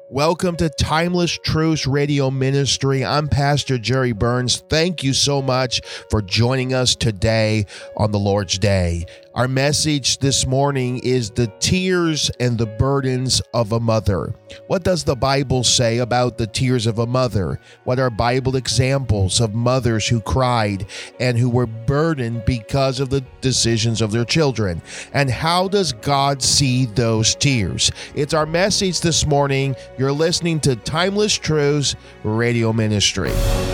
Welcome to Timeless Truths Radio Ministry. I'm Pastor Jerry Burns. Thank you so much for joining us today on the Lord's Day. Our message this morning is the tears and the burdens of a mother. What does the Bible say about the tears of a mother? What are Bible examples of mothers who cried and who were burdened because of the decisions of their children? And how does God see those tears? It's our message this morning. You're listening to Timeless Truths Radio Ministry.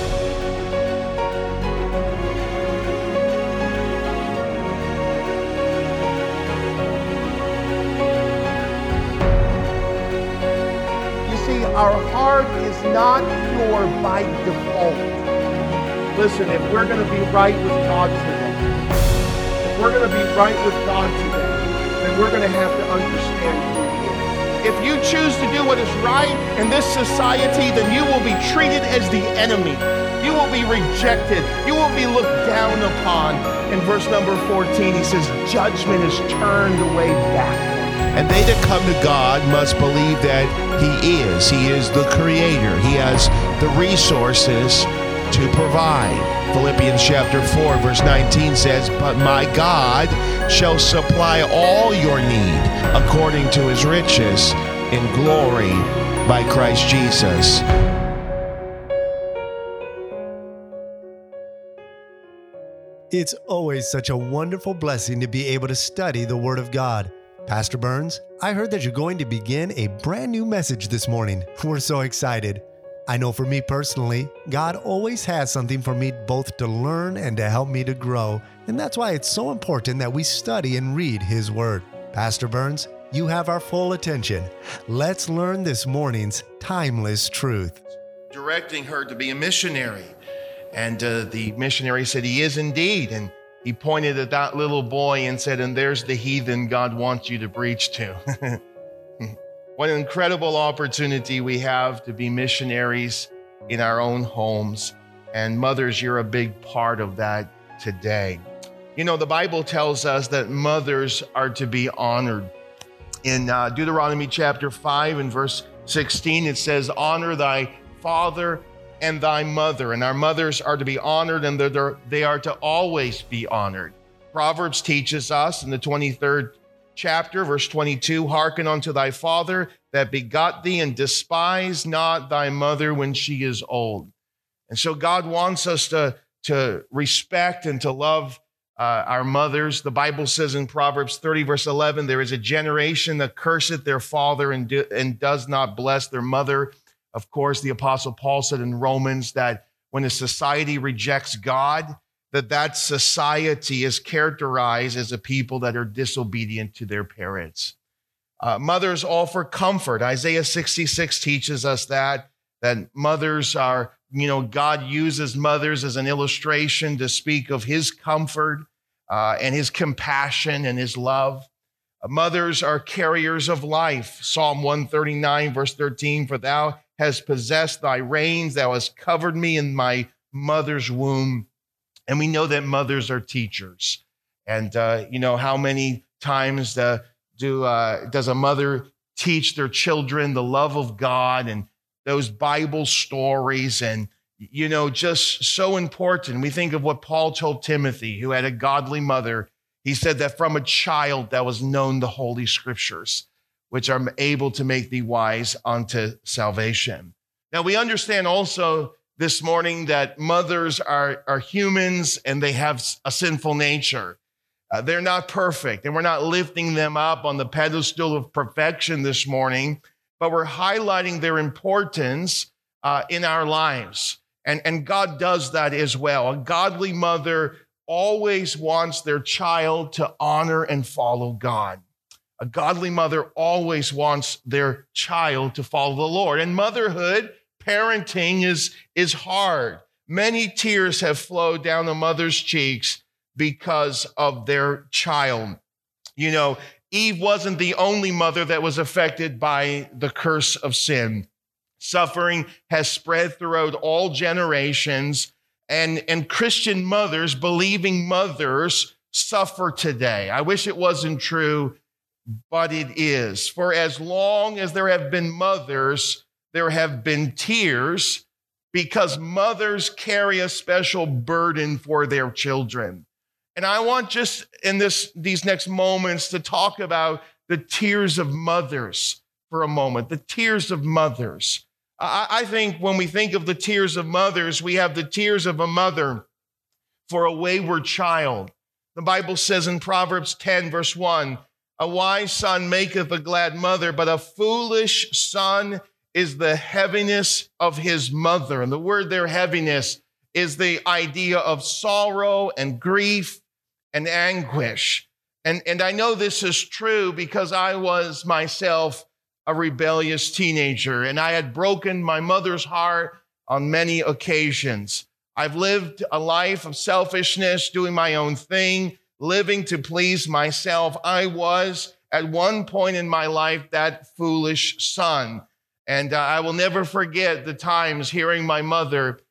Our heart is not pure by default. Listen, if we're going to be right with God today, then we're going to have to understand who He is. If you choose to do what is right in this society, then you will be treated as the enemy. You will be rejected. You will be looked down upon. In verse number 14, he says, judgment is turned away back. And they that come to God must believe that He is the Creator. He has the resources to provide. Philippians chapter 4, verse 19 says, but my God shall supply all your need according to His riches in glory by Christ Jesus. It's always such a wonderful blessing to be able to study the Word of God. Pastor Burns, I heard that you're going to begin a brand new message this morning. We're so excited. I know for me personally, God always has something for me both to learn and to help me to grow. And that's why it's so important that we study and read His Word. Pastor Burns, you have our full attention. Let's learn this morning's timeless truth. Directing her to be a missionary. And the missionary said, he is indeed. And he pointed at that little boy and said, and there's the heathen God wants you to preach to. What an incredible opportunity we have to be missionaries in our own homes. And mothers, you're a big part of that today. You know, the Bible tells us that mothers are to be honored. In Deuteronomy chapter 5 and verse 16, it says, honor thy father and thy mother. And our mothers are to be honored, and they are to always be honored. Proverbs teaches us in the 23rd chapter, verse 22, hearken unto thy father that begot thee, and despise not thy mother when she is old. And so God wants us to respect and to love our mothers. The Bible says in Proverbs 30, verse 11, there is a generation that curseth their father and does not bless their mother. Of course, the Apostle Paul said in Romans that when a society rejects God, that society is characterized as a people that are disobedient to their parents. Mothers offer comfort. Isaiah 66 teaches us that mothers are, God uses mothers as an illustration to speak of His comfort and His compassion and His love. Mothers are carriers of life. Psalm 139, verse 13, for thou hast possessed thy reins, thou hast covered me in my mother's womb. And we know that mothers are teachers. And how many times does a mother teach their children the love of God and those Bible stories, and just so important. We think of what Paul told Timothy, who had a godly mother. He said that from a child that was known the Holy Scriptures, which are able to make thee wise unto salvation. Now, we understand also this morning that mothers are humans and they have a sinful nature. They're not perfect, and we're not lifting them up on the pedestal of perfection this morning, but we're highlighting their importance in our lives. And God does that as well. A godly mother always wants their child to honor and follow God. A godly mother always wants their child to follow the Lord. And motherhood, parenting is hard. Many tears have flowed down a mother's cheeks because of their child. Eve wasn't the only mother that was affected by the curse of sin. Suffering has spread throughout all generations, and Christian mothers, believing mothers, suffer today. I wish it wasn't true, but it is. For as long as there have been mothers, there have been tears, because mothers carry a special burden for their children. And I want just in these next moments to talk about the tears of mothers for a moment, the tears of mothers. I think when we think of the tears of mothers, we have the tears of a mother for a wayward child. The Bible says in Proverbs 10, verse 1, a wise son maketh a glad mother, but a foolish son is the heaviness of his mother. And the word there, heaviness, is the idea of sorrow and grief and anguish. And I know this is true because I was myself a rebellious teenager, and I had broken my mother's heart on many occasions. I've lived a life of selfishness, doing my own thing, living to please myself. I was, at one point in my life, that foolish son. And I will never forget the times hearing my mother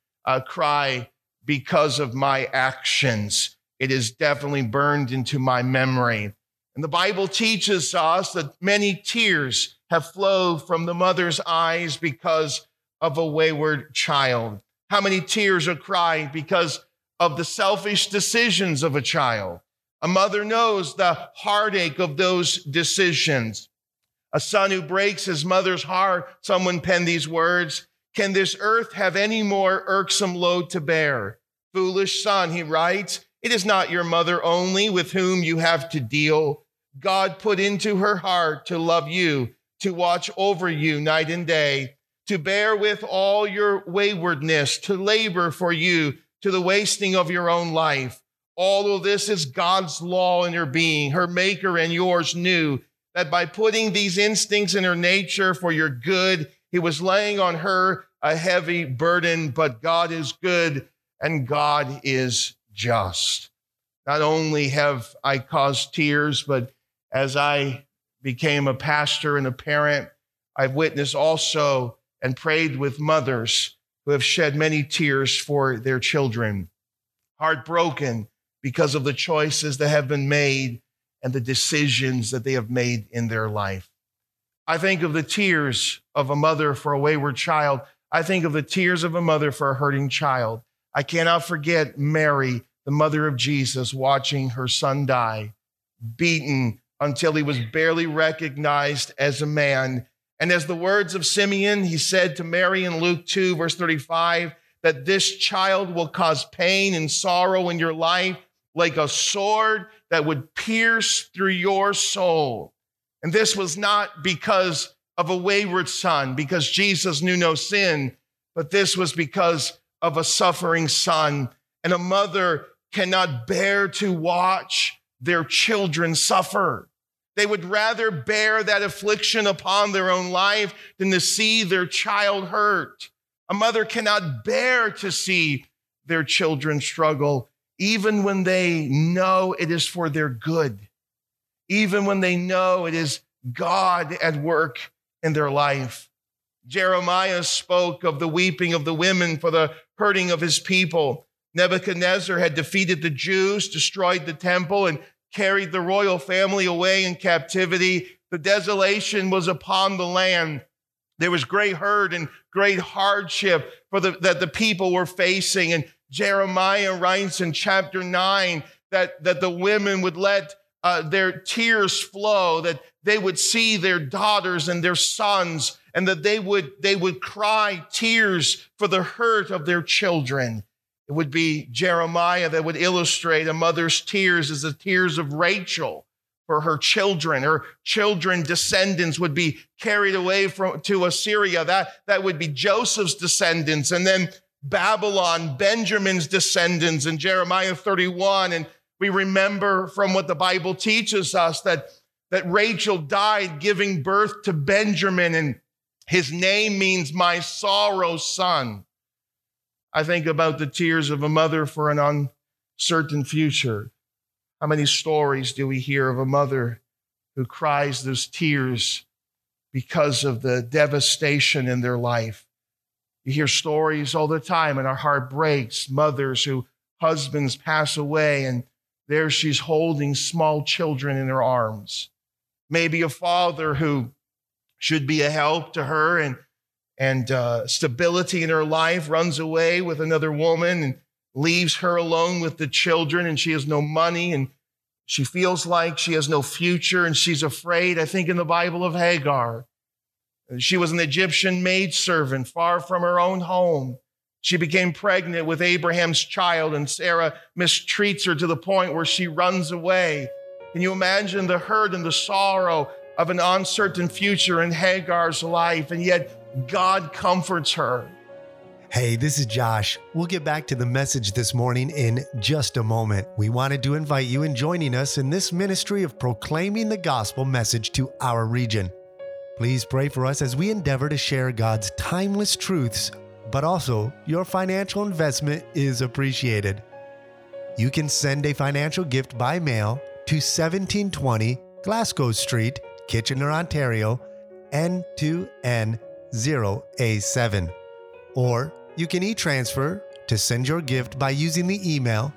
cry because of my actions. It is definitely burned into my memory. And the Bible teaches us that many tears have flowed from the mother's eyes because of a wayward child. How many tears are cried because of the selfish decisions of a child? A mother knows the heartache of those decisions. A son who breaks his mother's heart, someone penned these words, can this earth have any more irksome load to bear? Foolish son, he writes, it is not your mother only with whom you have to deal. God put into her heart to love you, to watch over you night and day, to bear with all your waywardness, to labor for you, to the wasting of your own life. All of this is God's law in her being. Her maker and yours knew that by putting these instincts in her nature for your good, he was laying on her a heavy burden, but God is good and God is just. Not only have I caused tears, but as I became a pastor and a parent, I've witnessed also and prayed with mothers who have shed many tears for their children, heartbroken because of the choices that have been made and the decisions that they have made in their life. I think of the tears of a mother for a wayward child. I think of the tears of a mother for a hurting child. I cannot forget Mary, the mother of Jesus, watching her son die, beaten until he was barely recognized as a man. And as the words of Simeon, he said to Mary in Luke 2, verse 35, that this child will cause pain and sorrow in your life like a sword that would pierce through your soul. And this was not because of a wayward son, because Jesus knew no sin, but this was because of a suffering son. And a mother cannot bear to watch their children suffer. They would rather bear that affliction upon their own life than to see their child hurt. A mother cannot bear to see their children struggle, even when they know it is for their good, even when they know it is God at work in their life. Jeremiah spoke of the weeping of the women for the hurting of his people. Nebuchadnezzar had defeated the Jews, destroyed the temple, and carried the royal family away in captivity. The desolation was upon the land. There was great hurt and great hardship that the people were facing. And Jeremiah writes in chapter 9 that the women would let their tears flow, that they would see their daughters and their sons, and that they would cry tears for the hurt of their children. It would be Jeremiah that would illustrate a mother's tears as the tears of Rachel for her children. Her children, descendants, would be carried away to Assyria. That would be Joseph's descendants. And then Babylon, Benjamin's descendants in Jeremiah 31. And we remember from what the Bible teaches us that Rachel died giving birth to Benjamin, and his name means my sorrow son. I think about the tears of a mother for an uncertain future. How many stories do we hear of a mother who cries those tears because of the devastation in their life? You hear stories all the time, and our heart breaks. Mothers whose husbands pass away, and there she's holding small children in her arms. Maybe a father who should be a help to her and stability in her life runs away with another woman and leaves her alone with the children, and she has no money and she feels like she has no future and she's afraid. I think in the Bible of Hagar. She was an Egyptian maidservant far from her own home. She became pregnant with Abraham's child, and Sarah mistreats her to the point where she runs away. Can you imagine the hurt and the sorrow of an uncertain future in Hagar's life? And yet God comforts her. Hey, this is Josh. We'll get back to the message this morning in just a moment. We wanted to invite you in joining us in this ministry of proclaiming the gospel message to our region. Please pray for us as we endeavor to share God's timeless truths, but also your financial investment is appreciated. You can send a financial gift by mail to 1720 Glasgow Street, Kitchener, Ontario, N2N0A7. Or you can e-transfer to send your gift by using the email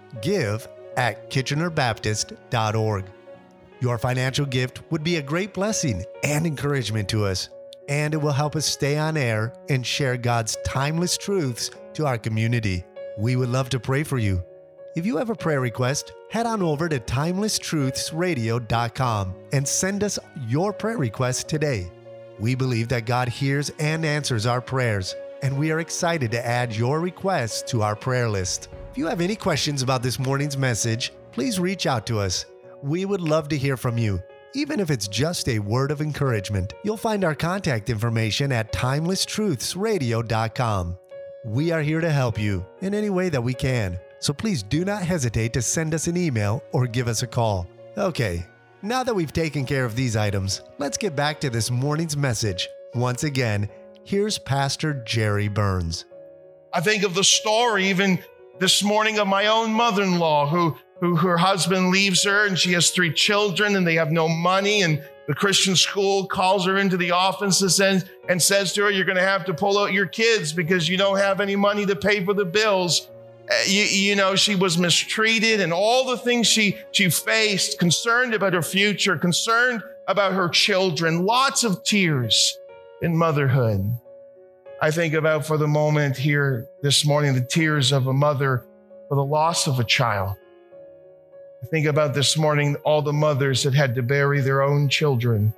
give@kitchenerbaptist.org. Your financial gift would be a great blessing and encouragement to us, and it will help us stay on air and share God's timeless truths to our community. We would love to pray for you. If you have a prayer request, head on over to timelesstruthsradio.com and send us your prayer request today. We believe that God hears and answers our prayers, and we are excited to add your requests to our prayer list. If you have any questions about this morning's message, please reach out to us. We would love to hear from you, even if it's just a word of encouragement. You'll find our contact information at timelesstruthsradio.com. We are here to help you in any way that we can, so please do not hesitate to send us an email or give us a call. Okay, now that we've taken care of these items, let's get back to this morning's message. Once again, here's Pastor Jerry Burns. I think of the story even this morning of my own mother-in-law who her husband leaves her and she has 3 children and they have no money, and the Christian school calls her into the office and says to her, you're going to have to pull out your kids because you don't have any money to pay for the bills. You know, she was mistreated and all the things she faced, concerned about her future, concerned about her children, lots of tears in motherhood. I think about for the moment here this morning, the tears of a mother for the loss of a child. I think about this morning, all the mothers that had to bury their own children,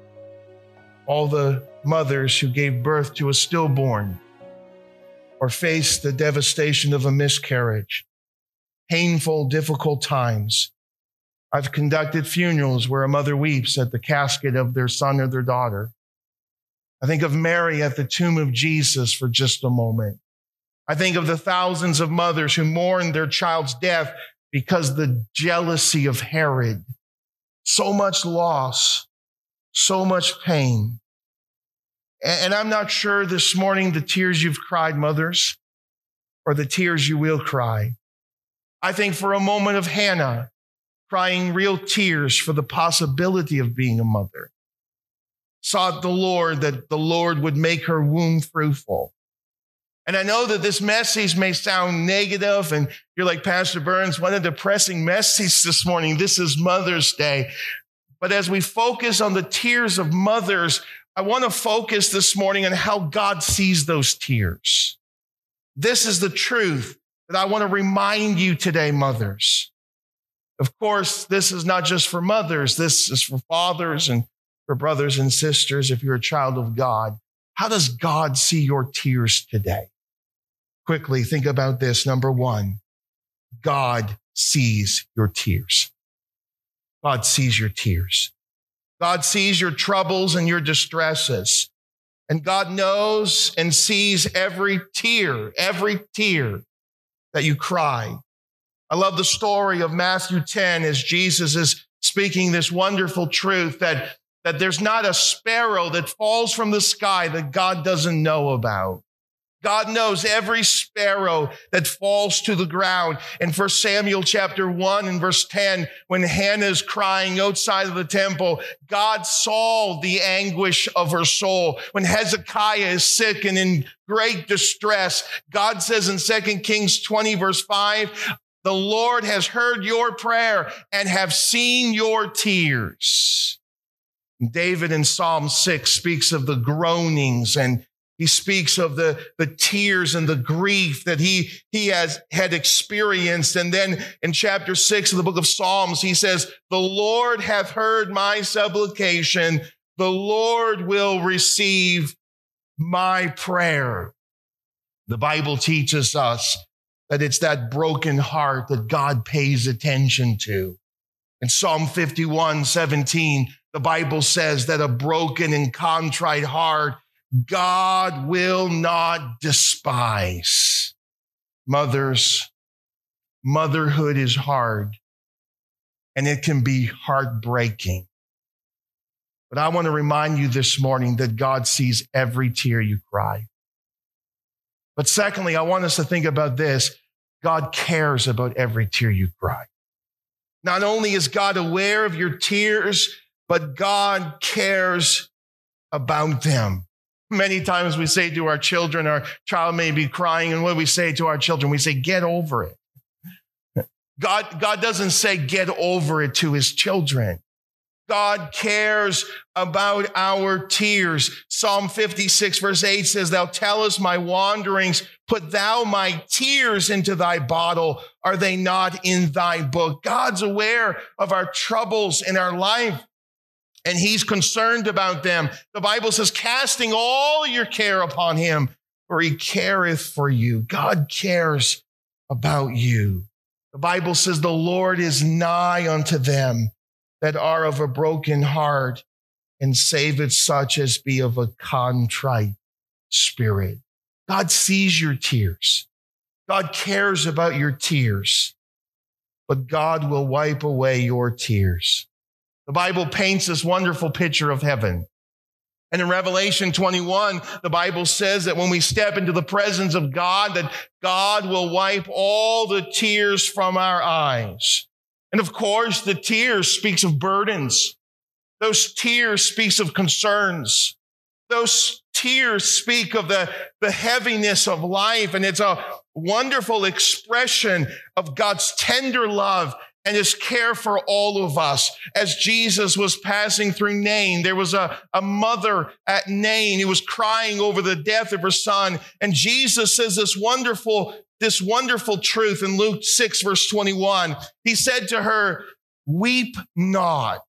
all the mothers who gave birth to a stillborn or faced the devastation of a miscarriage, painful, difficult times. I've conducted funerals where a mother weeps at the casket of their son or their daughter. I think of Mary at the tomb of Jesus for just a moment. I think of the thousands of mothers who mourned their child's death because the jealousy of Herod. So much loss, so much pain. And I'm not sure this morning the tears you've cried, mothers, or the tears you will cry. I think for a moment of Hannah crying real tears for the possibility of being a mother. Sought the Lord that the Lord would make her womb fruitful. And I know that this message may sound negative, and you're like, Pastor Burns, what a depressing message this morning. This is Mother's Day. But as we focus on the tears of mothers, I want to focus this morning on how God sees those tears. This is the truth that I want to remind you today, mothers. Of course, this is not just for mothers. This is for fathers and for brothers and sisters if you're a child of God. How does God see your tears today? Quickly, think about this. Number one, God sees your tears. God sees your tears. God sees your troubles and your distresses. And God knows and sees every tear that you cry. I love the story of Matthew 10 as Jesus is speaking this wonderful truth that there's not a sparrow that falls from the sky that God doesn't know about. God knows every sparrow that falls to the ground. In 1 Samuel chapter 1 and verse 10, when Hannah is crying outside of the temple, God saw the anguish of her soul. When Hezekiah is sick and in great distress, God says in 2 Kings 20 verse 5, the Lord has heard your prayer and have seen your tears. David in Psalm 6 speaks of the groanings, and he speaks of the tears and the grief that he had experienced. And then in chapter 6 of the book of Psalms, he says, the Lord hath heard my supplication. The Lord will receive my prayer. The Bible teaches us that it's that broken heart that God pays attention to. In Psalm 51:17, the Bible says that a broken and contrite heart God will not despise. Mothers, motherhood is hard, and it can be heartbreaking. But I want to remind you this morning that God sees every tear you cry. But secondly, I want us to think about this. God cares about every tear you cry. Not only is God aware of your tears, but God cares about them. Many times we say to our children, our child may be crying, and what we say to our children, we say, get over it. God doesn't say get over it to his children. God cares about our tears. Psalm 56 verse 8 says, thou tellest my wanderings, put thou my tears into thy bottle. Are they not in thy book? God's aware of our troubles in our life, and he's concerned about them. The Bible says, casting all your care upon him, for he careth for you. God cares about you. The Bible says, the Lord is nigh unto them that are of a broken heart, and saveth such as be of a contrite spirit. God sees your tears. God cares about your tears, but God will wipe away your tears. The Bible paints this wonderful picture of heaven. And in Revelation 21, the Bible says that when we step into the presence of God, that God will wipe all the tears from our eyes. And of course, the tears speaks of burdens. Those tears speaks of concerns. Those tears speak of the heaviness of life. And it's a wonderful expression of God's tender love and his care for all of us. As Jesus was passing through Nain, there was a mother at Nain who was crying over the death of her son. And Jesus says this wonderful truth in Luke 6, verse 21. He said to her, weep not.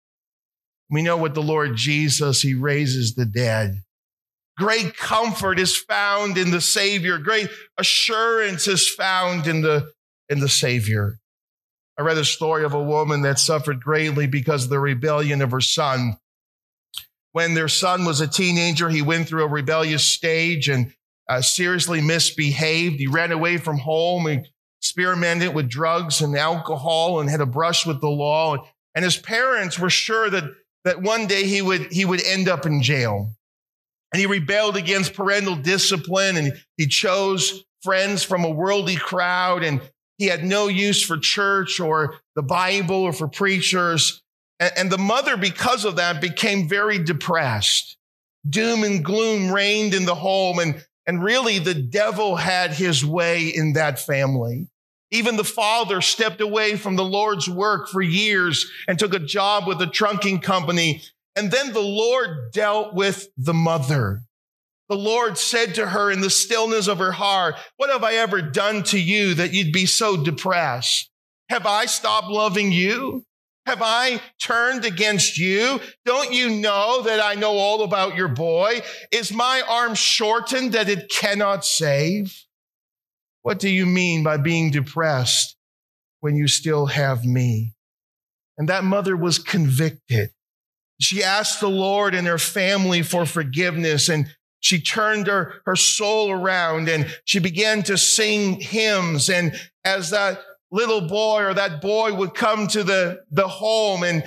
We know with the Lord Jesus, he raises the dead. Great comfort is found in the Savior. Great assurance is found in the Savior. I read a story of a woman that suffered greatly because of the rebellion of her son. When their son was a teenager, he went through a rebellious stage and seriously misbehaved. He ran away from home. He experimented with drugs and alcohol and had a brush with the law. And his parents were sure that one day he would end up in jail. And he rebelled against parental discipline, and he chose friends from a worldly crowd, and he had no use for church or the Bible or for preachers. And the mother, because of that, became very depressed. Doom and gloom reigned in the home, and really the devil had his way in that family. Even the father stepped away from the Lord's work for years and took a job with a trunking company. And then the Lord dealt with the mother. The Lord said to her in the stillness of her heart, what have I ever done to you that you'd be so depressed? Have I stopped loving you? Have I turned against you? Don't you know that I know all about your boy? Is my arm shortened that it cannot save? What do you mean by being depressed when you still have me? And that mother was convicted. She asked the Lord and her family for forgiveness, and she turned her soul around and she began to sing hymns. And as that little boy or that boy would come to the home and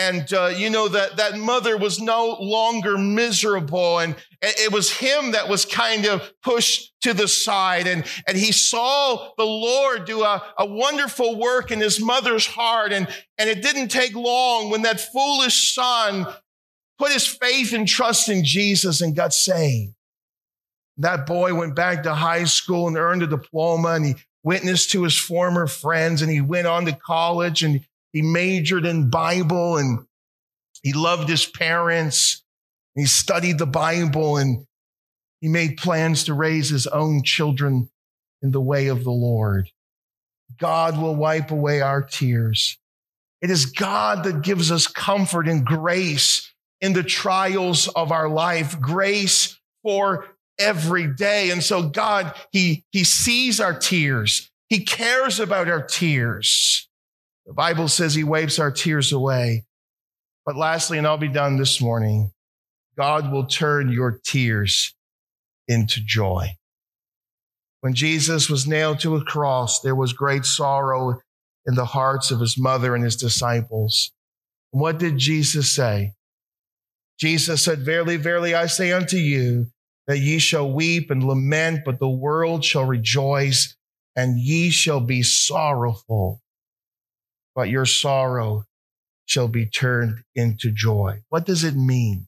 that mother was no longer miserable, and it was him that was kind of pushed to the side, and he saw the Lord do a wonderful work in his mother's heart, and it didn't take long when that foolish son put his faith and trust in Jesus and got saved. That boy went back to high school and earned a diploma, and he witnessed to his former friends, and he went on to college and he majored in Bible. And He loved his parents. He studied the Bible, and he made plans to raise his own children in the way of the Lord. God will wipe away our tears. It is God that gives us comfort and grace in the trials of our life, grace for every day. And so God, he sees our tears. He cares about our tears. The Bible says he wipes our tears away. But lastly, and I'll be done this morning, God will turn your tears into joy. When Jesus was nailed to a cross, there was great sorrow in the hearts of his mother and his disciples. And what did Jesus say? Jesus said, "Verily, verily, I say unto you, that ye shall weep and lament, but the world shall rejoice, and ye shall be sorrowful, but your sorrow shall be turned into joy." What does it mean?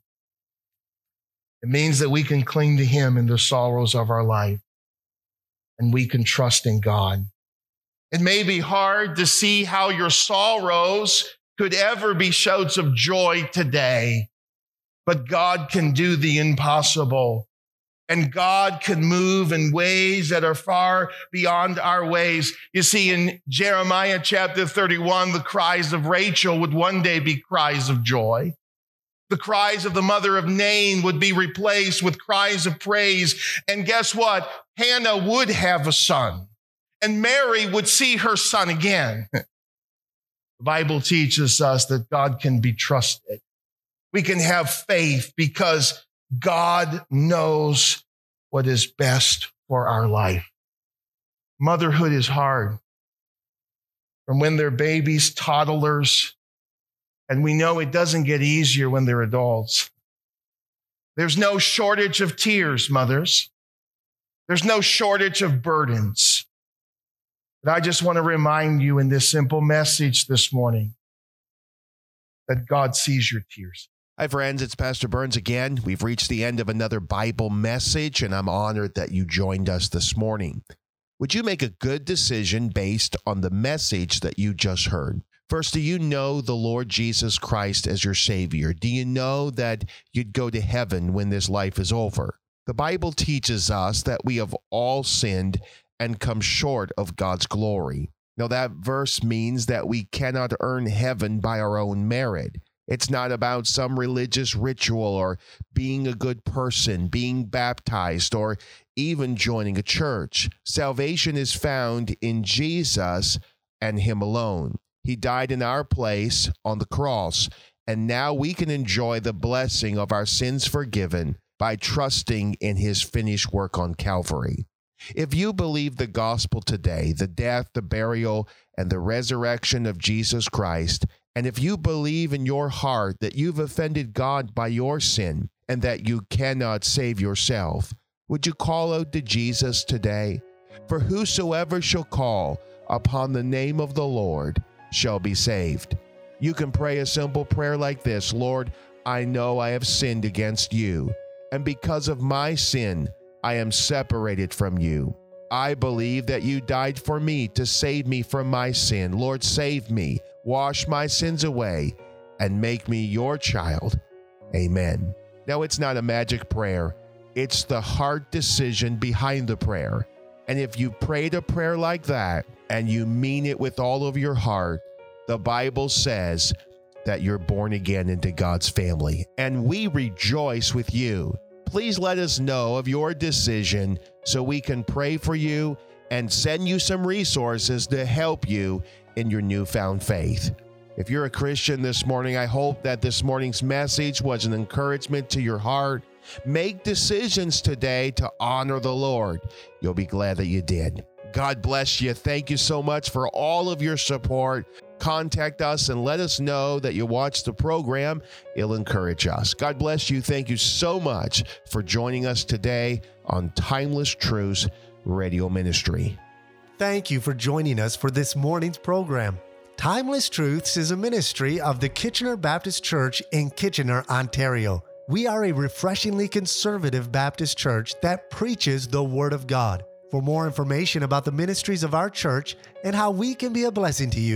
It means that we can cling to him in the sorrows of our life, and we can trust in God. It may be hard to see how your sorrows could ever be shouts of joy today, but God can do the impossible. And God can move in ways that are far beyond our ways. You see, in Jeremiah chapter 31, the cries of Rachel would one day be cries of joy. The cries of the mother of Nain would be replaced with cries of praise. And guess what? Hannah would have a son, and Mary would see her son again. The Bible teaches us that God can be trusted. We can have faith because God knows what is best for our life. Motherhood is hard. From when they're babies, toddlers, and we know it doesn't get easier when they're adults. There's no shortage of tears, mothers. There's no shortage of burdens. But I just want to remind you in this simple message this morning that God sees your tears. Hi, friends. It's Pastor Burns again. We've reached the end of another Bible message, and I'm honored that you joined us this morning. Would you make a good decision based on the message that you just heard? First, do you know the Lord Jesus Christ as your Savior? Do you know that you'd go to heaven when this life is over? The Bible teaches us that we have all sinned and come short of God's glory. Now, that verse means that we cannot earn heaven by our own merit. It's not about some religious ritual or being a good person, being baptized, or even joining a church. Salvation is found in Jesus and Him alone. He died in our place on the cross, and now we can enjoy the blessing of our sins forgiven by trusting in His finished work on Calvary. If you believe the gospel today, the death, the burial, and the resurrection of Jesus Christ, and if you believe in your heart that you've offended God by your sin and that you cannot save yourself, would you call out to Jesus today? For whosoever shall call upon the name of the Lord shall be saved. You can pray a simple prayer like this: Lord, I know I have sinned against you, and because of my sin, I am separated from you. I believe that you died for me to save me from my sin. Lord, save me, wash my sins away, and make me your child. Amen. Now, it's not a magic prayer. It's the heart decision behind the prayer. And if you prayed a prayer like that and you mean it with all of your heart, the Bible says that you're born again into God's family. And we rejoice with you. Please let us know of your decision so we can pray for you and send you some resources to help you in your newfound faith. If you're a Christian this morning, I hope that this morning's message was an encouragement to your heart. Make decisions today to honor the Lord. You'll be glad that you did. God bless you. Thank you so much for all of your support. Contact us and let us know that you watched the program. It'll encourage us. God bless you. Thank you so much for joining us today on Timeless Truths Radio Ministry. Thank you for joining us for this morning's program. Timeless Truths is a ministry of the Kitchener Baptist Church in Kitchener, Ontario. We are a refreshingly conservative Baptist church that preaches the Word of God. For more information about the ministries of our church and how we can be a blessing to you,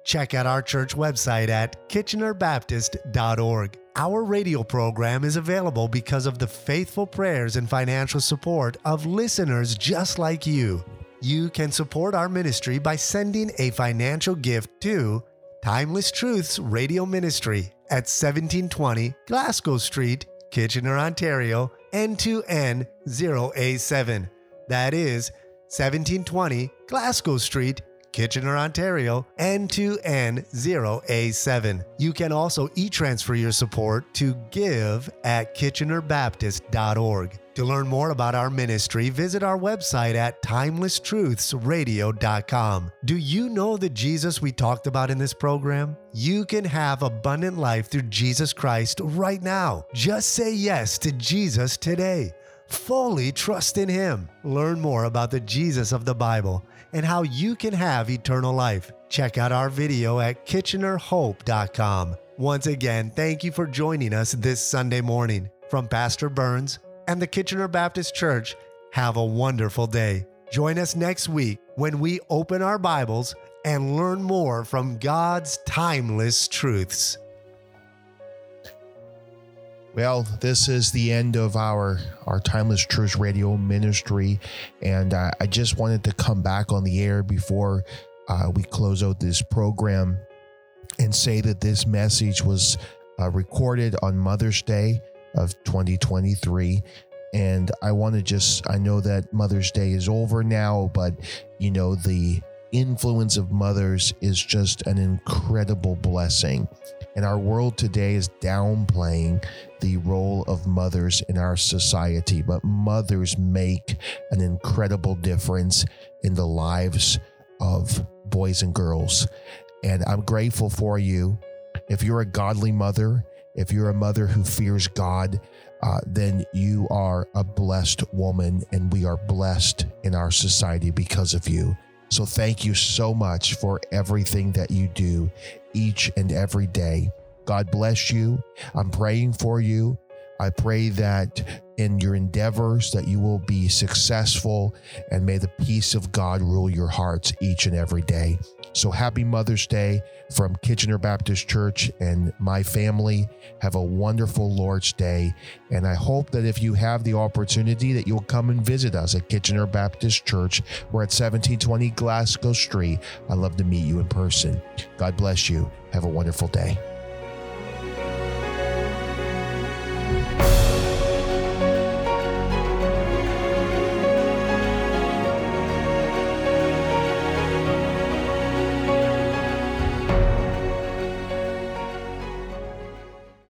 check out our church website at kitchenerbaptist.org. Our radio program is available because of the faithful prayers and financial support of listeners just like you. You can support our ministry by sending a financial gift to Timeless Truths Radio Ministry at 1720 Glasgow Street, Kitchener, Ontario, N2N0A7. That is 1720 Glasgow Street, Kitchener, Ontario, N2N0A7. You can also e-transfer your support to give@kitchenerbaptist.org. To learn more about our ministry, visit our website at timelesstruthsradio.com. Do you know the Jesus we talked about in this program? You can have abundant life through Jesus Christ right now. Just say yes to Jesus today. Fully trust in Him. Learn more about the Jesus of the Bible and how you can have eternal life. Check out our video at KitchenerHope.com. Once again, thank you for joining us this Sunday morning. From Pastor Burns and the Kitchener Baptist Church, have a wonderful day. Join us next week when we open our Bibles and learn more from God's timeless truths. Well, this is the end of our Timeless Truths Radio ministry, and I just wanted to come back on the air before we close out this program and say that this message was recorded on Mother's Day of 2023. And I know that Mother's Day is over now, but the influence of mothers is just an incredible blessing. And our world today is downplaying the role of mothers in our society, but mothers make an incredible difference in the lives of boys and girls. And I'm grateful for you. If you're a godly mother, if you're a mother who fears God, then you are a blessed woman, and we are blessed in our society because of you. So thank you so much for everything that you do each and every day. God bless you. I'm praying for you. I pray that in your endeavors that you will be successful, and may the peace of God rule your hearts each and every day. So happy Mother's Day from Kitchener Baptist Church and my family. Have a wonderful Lord's Day. And I hope that if you have the opportunity that you'll come and visit us at Kitchener Baptist Church. We're at 1720 Glasgow Street. I'd love to meet you in person. God bless you. Have a wonderful day.